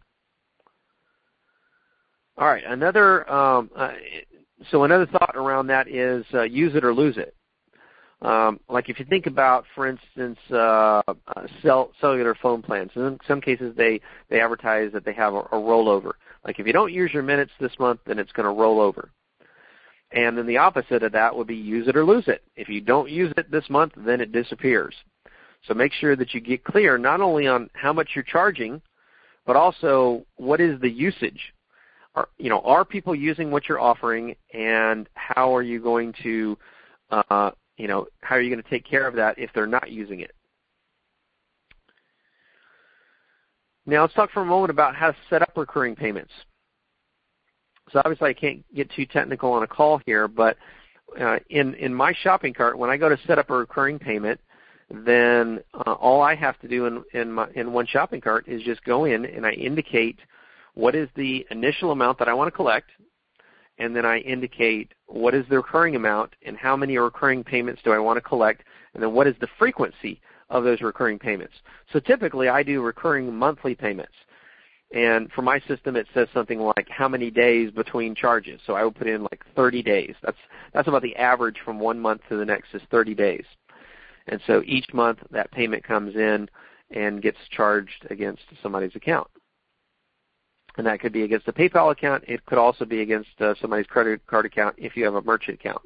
All right, another um, uh, so another thought around that is uh, use it or lose it. Um, like if you think about, for instance, uh, uh, cell, cellular phone plans. In some cases, they, they advertise that they have a, a rollover. Like if you don't use your minutes this month, then it's going to roll over. And then the opposite of that would be use it or lose it. If you don't use it this month, then it disappears. So make sure that you get clear not only on how much you're charging, but also what is the usage. Are, you know, are people using what you're offering, and how are you going to uh, You know, how are you going to take care of that if they're not using it? Now let's talk for a moment about how to set up recurring payments. So obviously I can't get too technical on a call here, but uh, in, in my shopping cart, when I go to set up a recurring payment, then uh, all I have to do in, in, my, in one shopping cart is just go in and I indicate what is the initial amount that I want to collect, and then I indicate what is the recurring amount and how many recurring payments do I want to collect, and then what is the frequency of those recurring payments. So typically I do recurring monthly payments. And for my system it says something like how many days between charges. So I would put in like thirty days. That's, that's about the average from one month to the next is thirty days. And so each month that payment comes in and gets charged against somebody's account. And that could be against a PayPal account. It could also be against uh, somebody's credit card account if you have a merchant account.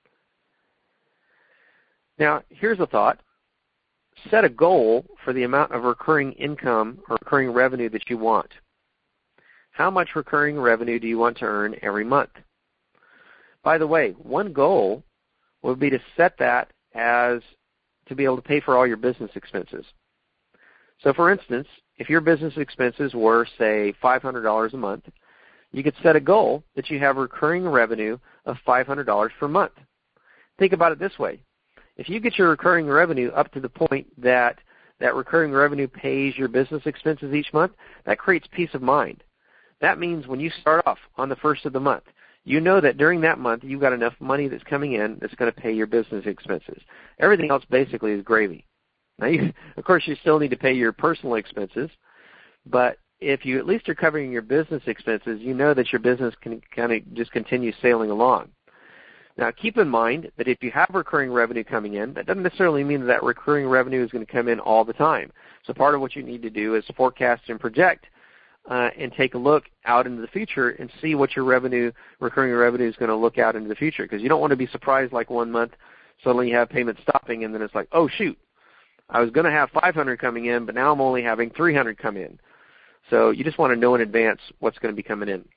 Now, here's a thought. Set a goal for the amount of recurring income or recurring revenue that you want. How much recurring revenue do you want to earn every month? By the way, one goal would be to set that as to be able to pay for all your business expenses. So, for instance, if your business expenses were, say, five hundred dollars a month, you could set a goal that you have recurring revenue of five hundred dollars per month. Think about it this way. If you get your recurring revenue up to the point that that recurring revenue pays your business expenses each month, that creates peace of mind. That means when you start off on the first of the month, you know that during that month you've got enough money that's coming in that's going to pay your business expenses. Everything else basically is gravy. Now, you, of course, you still need to pay your personal expenses, but if you at least are covering your business expenses, you know that your business can kind of just continue sailing along. Now, keep in mind that if you have recurring revenue coming in, that doesn't necessarily mean that, that recurring revenue is going to come in all the time. So part of what you need to do is forecast and project uh, and take a look out into the future and see what your revenue, recurring revenue is going to look out into the future, because you don't want to be surprised like one month suddenly you have payments stopping and then it's like, oh, shoot. I was going to have five hundred coming in, but now I'm only having three hundred come in. So you just want to know in advance what's going to be coming in.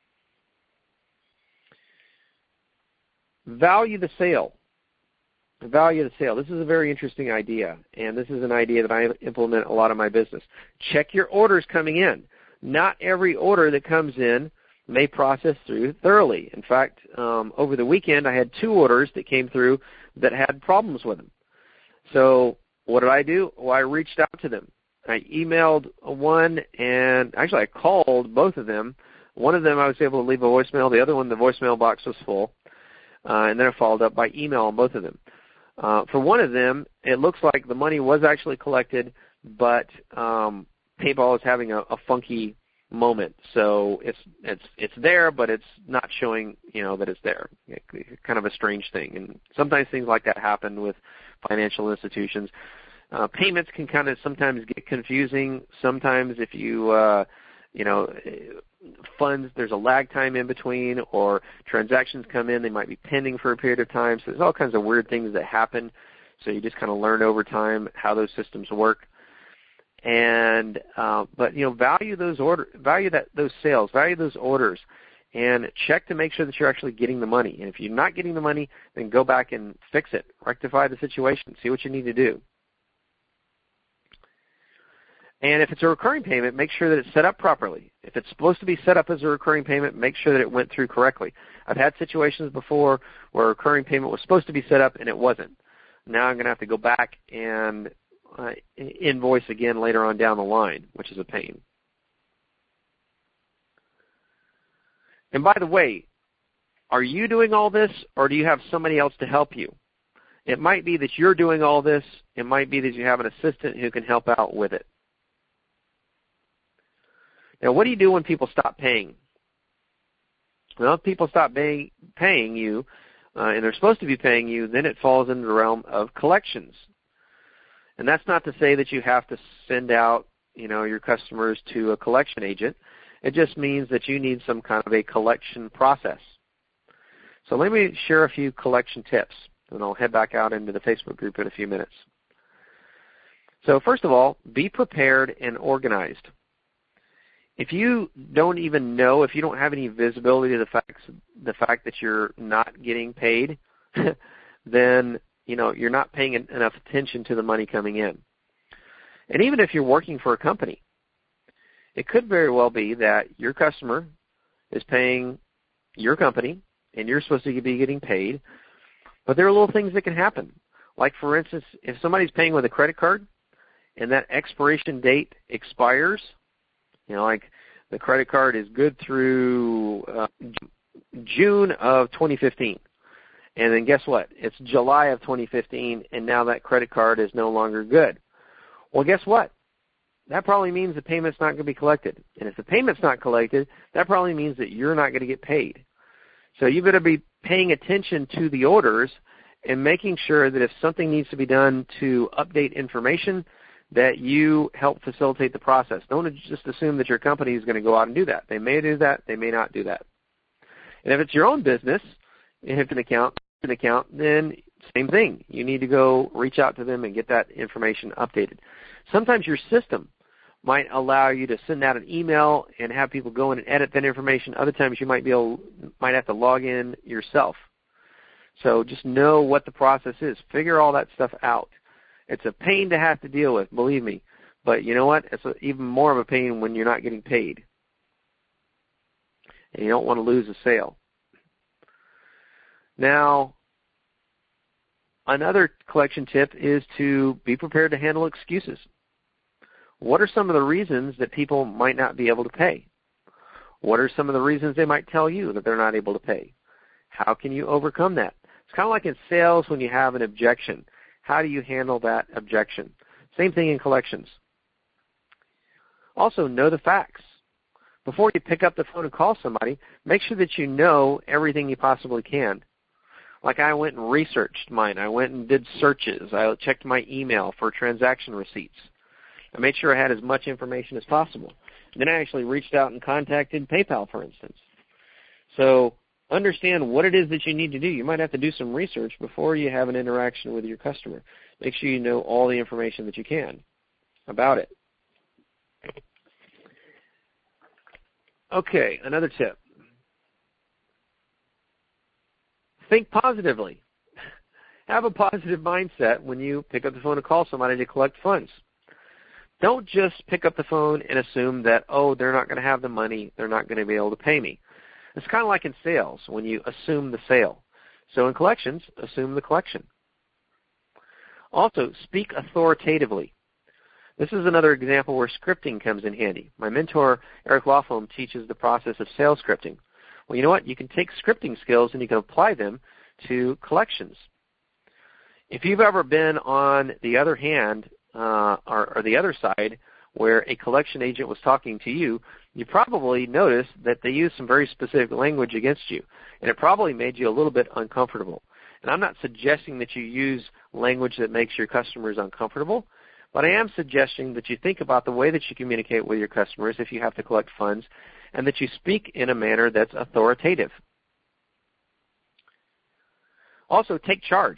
Value the sale. Value the sale. This is a very interesting idea, and this is an idea that I implement a lot of my business. Check your orders coming in. Not every order that comes in may process through thoroughly. In fact, um, over the weekend I had two orders that came through that had problems with them. So what did I do? Well, I reached out to them. I emailed one, and actually I called both of them. One of them I was able to leave a voicemail. The other one, the voicemail box was full. Uh, and then I followed up by email on both of them. Uh, for one of them, it looks like the money was actually collected, but um, PayPal is having a, a funky moment. So it's it's it's there, but it's not showing, you know, that it's there. It, kind of a strange thing. And sometimes things like that happen with financial institutions. Uh, payments can kind of sometimes get confusing. Sometimes if you, uh, you know, funds, there's a lag time in between, or transactions come in, they might be pending for a period of time. So there's all kinds of weird things that happen. So you just kind of learn over time how those systems work. And uh, but you know, value those order, value that those sales, value those orders, and check to make sure that you're actually getting the money. And if you're not getting the money, then go back and fix it, rectify the situation, see what you need to do. And if it's a recurring payment, make sure that it's set up properly. If it's supposed to be set up as a recurring payment, make sure that it went through correctly. I've had situations before where a recurring payment was supposed to be set up and it wasn't. Now I'm going to have to go back and uh, invoice again later on down the line, which is a pain. And by the way, are you doing all this, or do you have somebody else to help you? It might be that you're doing all this. It might be that you have an assistant who can help out with it. Now, what do you do when people stop paying? Well, if people stop pay, paying you, uh, and they're supposed to be paying you, then it falls into the realm of collections. And that's not to say that you have to send out, you know, your customers to a collection agent. It just means that you need some kind of a collection process. So let me share a few collection tips, and I'll head back out into the Facebook group in a few minutes. So first of all, be prepared and organized. If you don't even know, if you don't have any visibility to the facts, the fact that you're not getting paid, then you know you're not paying enough attention to the money coming in. And even if you're working for a company, it could very well be that your customer is paying your company, and you're supposed to be getting paid, but there are little things that can happen. Like, for instance, if somebody's paying with a credit card and that expiration date expires, you know, like the credit card is good through uh, June of twenty fifteen. And then guess what? It's July of twenty fifteen, and now that credit card is no longer good. Well, guess what? That probably means the payment's not going to be collected. And if the payment's not collected, that probably means that you're not going to get paid. So you better be paying attention to the orders and making sure that if something needs to be done to update information, that you help facilitate the process. Don't just assume that your company is going to go out and do that. They may do that. They may not do that. And if it's your own business, if it's an account, an account, then same thing. You need to go reach out to them and get that information updated. Sometimes your system might allow you to send out an email and have people go in and edit that information. Other times you might be able, might have to log in yourself. So just know what the process is. Figure all that stuff out. It's a pain to have to deal with, believe me. But you know what? It's a, even more of a pain when you're not getting paid. And you don't want to lose a sale. Now, another collection tip is to be prepared to handle excuses. What are some of the reasons that people might not be able to pay? What are some of the reasons they might tell you that they're not able to pay? How can you overcome that? It's kind of like in sales when you have an objection. How do you handle that objection? Same thing in collections. Also, know the facts. Before you pick up the phone and call somebody, make sure that you know everything you possibly can. Like I went and researched mine. I went and did searches. I checked my email for transaction receipts. I made sure I had as much information as possible. Then I actually reached out and contacted PayPal, for instance. So understand what it is that you need to do. You might have to do some research before you have an interaction with your customer. Make sure you know all the information that you can about it. Okay, another tip. Think positively. Have a positive mindset when you pick up the phone to call somebody to collect funds. Don't just pick up the phone and assume that, oh, they're not going to have the money, they're not going to be able to pay me. It's kind of like in sales when you assume the sale. So in collections, assume the collection. Also, speak authoritatively. This is another example where scripting comes in handy. My mentor, Eric Lofholm, teaches the process of sales scripting. Well, you know what? You can take scripting skills and you can apply them to collections. If you've ever been on the other hand, uh, or, or the other side, where a collection agent was talking to you, you probably noticed that they used some very specific language against you, and it probably made you a little bit uncomfortable. And I'm not suggesting that you use language that makes your customers uncomfortable, but I am suggesting that you think about the way that you communicate with your customers if you have to collect funds, and that you speak in a manner that's authoritative. Also, take charge.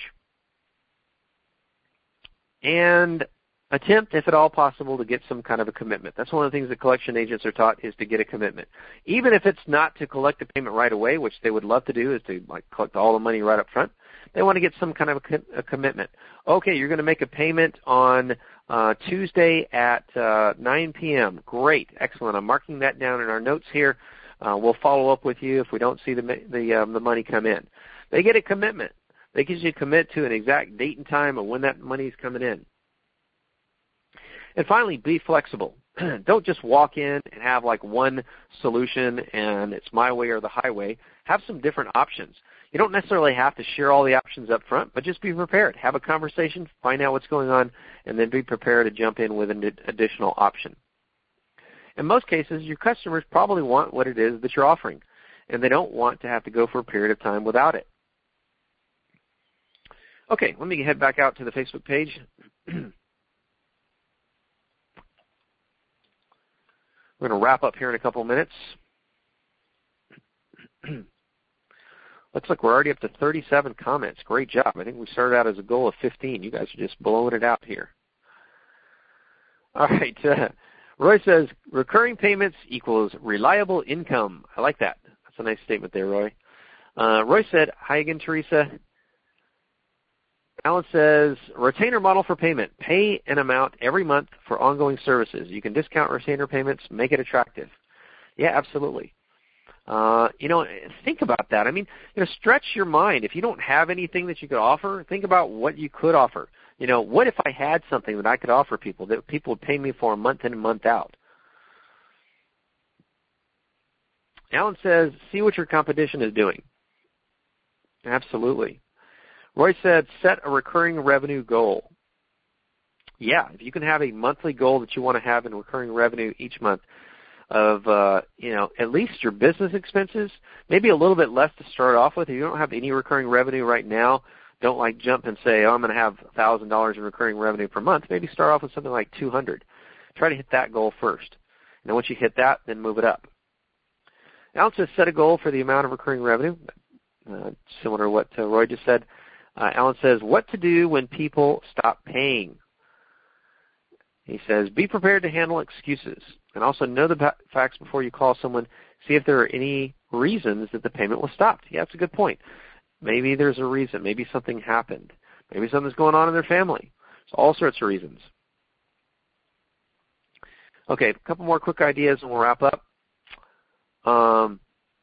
And attempt, if at all possible, to get some kind of a commitment. That's one of the things that collection agents are taught, is to get a commitment. Even if it's not to collect the payment right away, which they would love to do, is to like collect all the money right up front. They want to get some kind of a, co- a commitment. Okay, you're going to make a payment on uh, Tuesday at uh, nine p.m. Great, excellent. I'm marking that down in our notes here. Uh, we'll follow up with you if we don't see the the, um, the money come in. They get a commitment. They get you to commit to an exact date and time of when that money is coming in. And finally, be flexible. Don't just walk in and have like one solution and it's my way or the highway. Have some different options. You don't necessarily have to share all the options up front, but just be prepared. Have a conversation, find out what's going on, and then be prepared to jump in with an additional option. In most cases, your customers probably want what it is that you're offering, and they don't want to have to go for a period of time without it. Okay, let me head back out to the Facebook page. We're going to wrap up here in a couple of minutes. Looks like we're already up to thirty-seven comments. Great job. I think we started out as a goal of fifteen. You guys are just blowing it out here. All right. Uh, Roy says, recurring payments equals reliable income. I like that. That's a nice statement there, Roy. Uh, Roy said, hi again, Teresa. Alan says, retainer model for payment. Pay an amount every month for ongoing services. You can discount retainer payments, make it attractive. Yeah, absolutely. Uh, you know, think about that. I mean, you know, stretch your mind. If you don't have anything that you could offer, think about what you could offer. You know, what if I had something that I could offer people that people would pay me for month in and month out? Alan says, see what your competition is doing. Absolutely. Roy said, set a recurring revenue goal. Yeah, if you can have a monthly goal that you want to have in recurring revenue each month of, uh, you know, at least your business expenses, maybe a little bit less to start off with. If you don't have any recurring revenue right now, don't like jump and say, oh, I'm going to have one thousand dollars in recurring revenue per month. Maybe start off with something like two hundred dollars. Try to hit that goal first. And then once you hit that, then move it up. Alan says, set a goal for the amount of recurring revenue, uh, similar to what uh, Roy just said. Uh, Alan says, what to do when people stop paying? He says, be prepared to handle excuses and also know the facts before you call someone. See if there are any reasons that the payment was stopped. Yeah, that's a good point. Maybe there's a reason. Maybe something happened. Maybe something's going on in their family. There's all sorts of reasons. Okay, a couple more quick ideas and we'll wrap up. Um,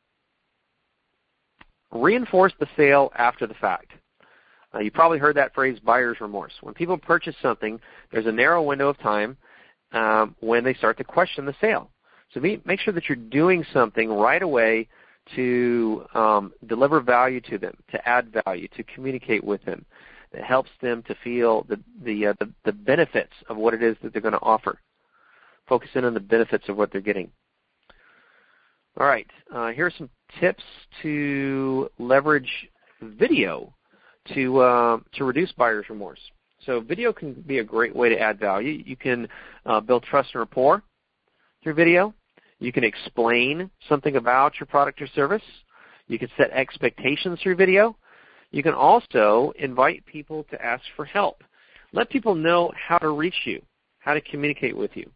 reinforce the sale after the fact. Uh, you probably heard that phrase, buyer's remorse. When people purchase something, there's a narrow window of time um, when they start to question the sale. So be, make sure that you're doing something right away to um, deliver value to them, to add value, to communicate with them. That helps them to feel the the, uh, the, the benefits of what it is that they're going to offer. Focus in on the benefits of what they're getting. All right, uh, here are some tips to leverage video to uh, to reduce buyer's remorse. So video can be a great way to add value. You can uh, build trust and rapport through video. You can explain something about your product or service. You can set expectations through video. You can also invite people to ask for help. Let people know how to reach you, how to communicate with you.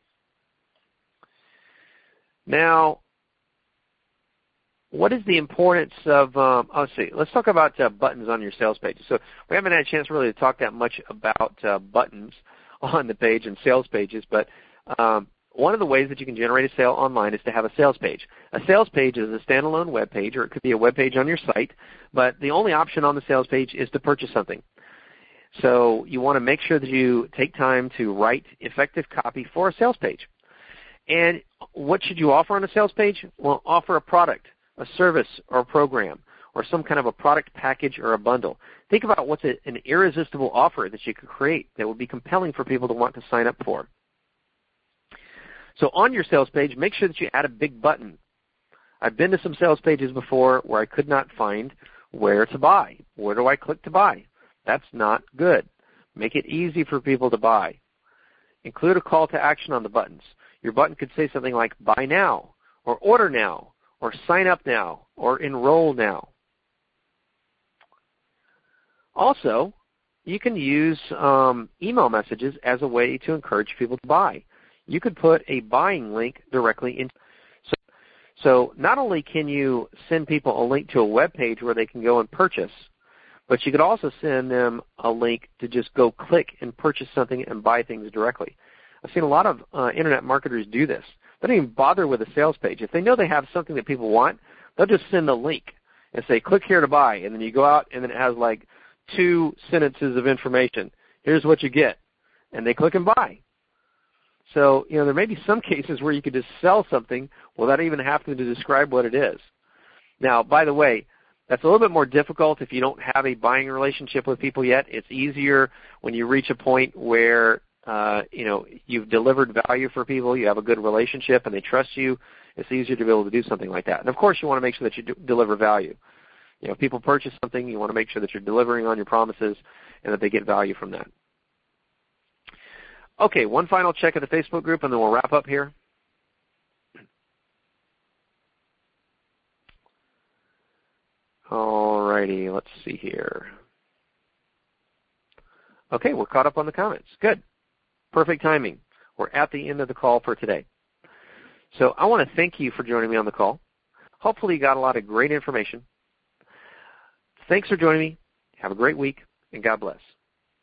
Now, what is the importance of, um, oh, let's see, let's talk about uh, buttons on your sales page. So we haven't had a chance really to talk that much about uh, buttons on the page and sales pages, but um, one of the ways that you can generate a sale online is to have a sales page. A sales page is a standalone web page, or it could be a web page on your site, but the only option on the sales page is to purchase something. So you want to make sure that you take time to write effective copy for a sales page. And what should you offer on a sales page? Well, offer a product, a service, or a program, or some kind of a product package or a bundle. Think about what's a, an irresistible offer that you could create that would be compelling for people to want to sign up for. So on your sales page, make sure that you add a big button. I've been to some sales pages before where I could not find where to buy. Where do I click to buy? That's not good. Make it easy for people to buy. Include a call to action on the buttons. Your button could say something like buy now, or order now, or sign up now, or enroll now. Also, you can use um, email messages as a way to encourage people to buy. You could put a buying link directly in. So, so not only can you send people a link to a web page where they can go and purchase, but you could also send them a link to just go click and purchase something and buy things directly. I've seen a lot of uh, internet marketers do this. They don't even bother with a sales page. If they know they have something that people want, they'll just send a link and say, click here to buy. And then you go out and then it has like two sentences of information. Here's what you get. And they click and buy. So, you know, there may be some cases where you could just sell something without even having to describe what it is. Now, by the way, that's a little bit more difficult if you don't have a buying relationship with people yet. It's easier when you reach a point where, uh, you know, you've delivered value for people, you have a good relationship, and they trust you. It's easier to be able to do something like that. And, of course, you want to make sure that you do deliver value. You know, if people purchase something, you want to make sure that you're delivering on your promises and that they get value from that. Okay, one final check of the Facebook group, and then we'll wrap up here. All righty, let's see here. Okay, we're caught up on the comments. Good. Perfect timing. We're at the end of the call for today. So I want to thank you for joining me on the call. Hopefully you got a lot of great information. Thanks for joining me. Have a great week, and God bless.